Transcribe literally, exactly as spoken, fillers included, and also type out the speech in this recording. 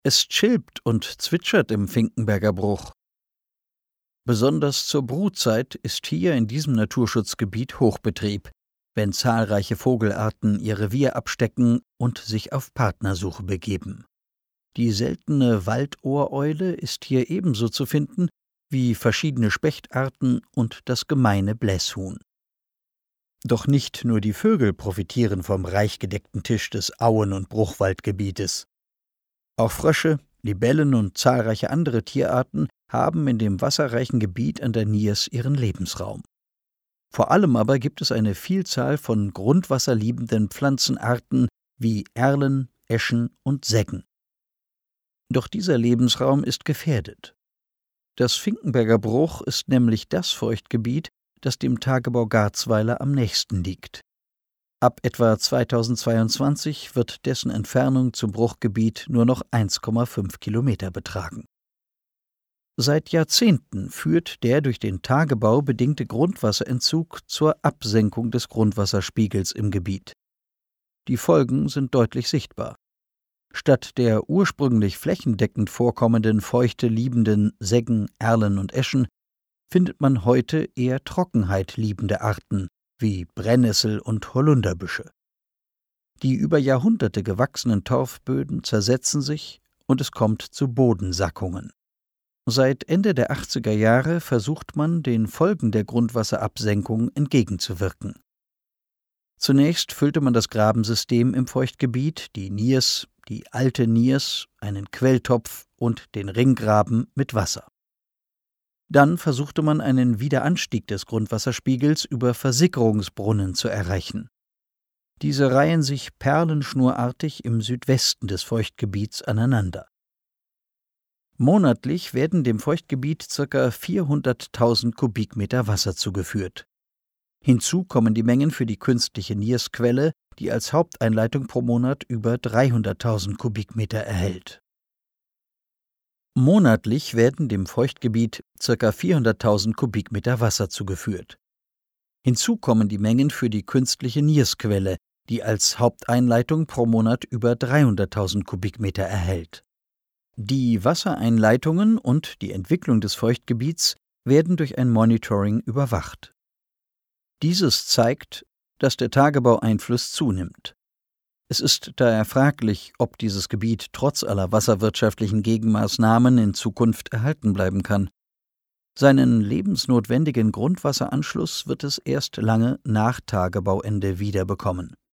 Es chilpt und zwitschert im Finkenberger Bruch. Besonders zur Brutzeit ist hier in diesem Naturschutzgebiet Hochbetrieb, wenn zahlreiche Vogelarten ihr Revier abstecken und sich auf Partnersuche begeben. Die seltene Waldohreule ist hier ebenso zu finden wie verschiedene Spechtarten und das gemeine Blässhuhn. Doch nicht nur die Vögel profitieren vom reich gedeckten Tisch des Auen- und Bruchwaldgebietes. Auch Frösche, Libellen und zahlreiche andere Tierarten haben in dem wasserreichen Gebiet an der Niers ihren Lebensraum. Vor allem aber gibt es eine Vielzahl von grundwasserliebenden Pflanzenarten wie Erlen, Eschen und Seggen. Doch dieser Lebensraum ist gefährdet. Das Finkenberger Bruch ist nämlich das Feuchtgebiet, das dem Tagebau Garzweiler am nächsten liegt. Ab etwa zweitausendzweiundzwanzig wird dessen Entfernung zum Bruchgebiet nur noch eins Komma fünf Kilometer betragen. Seit Jahrzehnten führt der durch den Tagebau bedingte Grundwasserentzug zur Absenkung des Grundwasserspiegels im Gebiet. Die Folgen sind deutlich sichtbar. Statt der ursprünglich flächendeckend vorkommenden Feuchte liebenden Seggen, Erlen und Eschen findet man heute eher Trockenheit liebende Arten wie Brennnessel und Holunderbüsche. Die über Jahrhunderte gewachsenen Torfböden zersetzen sich und es kommt zu Bodensackungen. Seit Ende der achtziger Jahre versucht man, den Folgen der Grundwasserabsenkung entgegenzuwirken. Zunächst füllte man das Grabensystem im Feuchtgebiet, die Niers, die alte Niers, einen Quelltopf und den Ringgraben mit Wasser. Dann versuchte man einen Wiederanstieg des Grundwasserspiegels über Versickerungsbrunnen zu erreichen. Diese reihen sich perlenschnurartig im Südwesten des Feuchtgebiets aneinander. Monatlich werden dem Feuchtgebiet ca. vierhunderttausend Kubikmeter Wasser zugeführt. Hinzu kommen die Mengen für die künstliche Niersquelle, die als Haupteinleitung pro Monat über dreihunderttausend Kubikmeter erhält. Monatlich werden dem Feuchtgebiet ca. vierhunderttausend Kubikmeter Wasser zugeführt. Hinzu kommen die Mengen für die künstliche Niersquelle, die als Haupteinleitung pro Monat über dreihunderttausend Kubikmeter erhält. Die Wassereinleitungen und die Entwicklung des Feuchtgebiets werden durch ein Monitoring überwacht. Dieses zeigt, dass der Tagebaueinfluss zunimmt. Es ist daher fraglich, ob dieses Gebiet trotz aller wasserwirtschaftlichen Gegenmaßnahmen in Zukunft erhalten bleiben kann. Seinen lebensnotwendigen Grundwasseranschluss wird es erst lange nach Tagebauende wiederbekommen.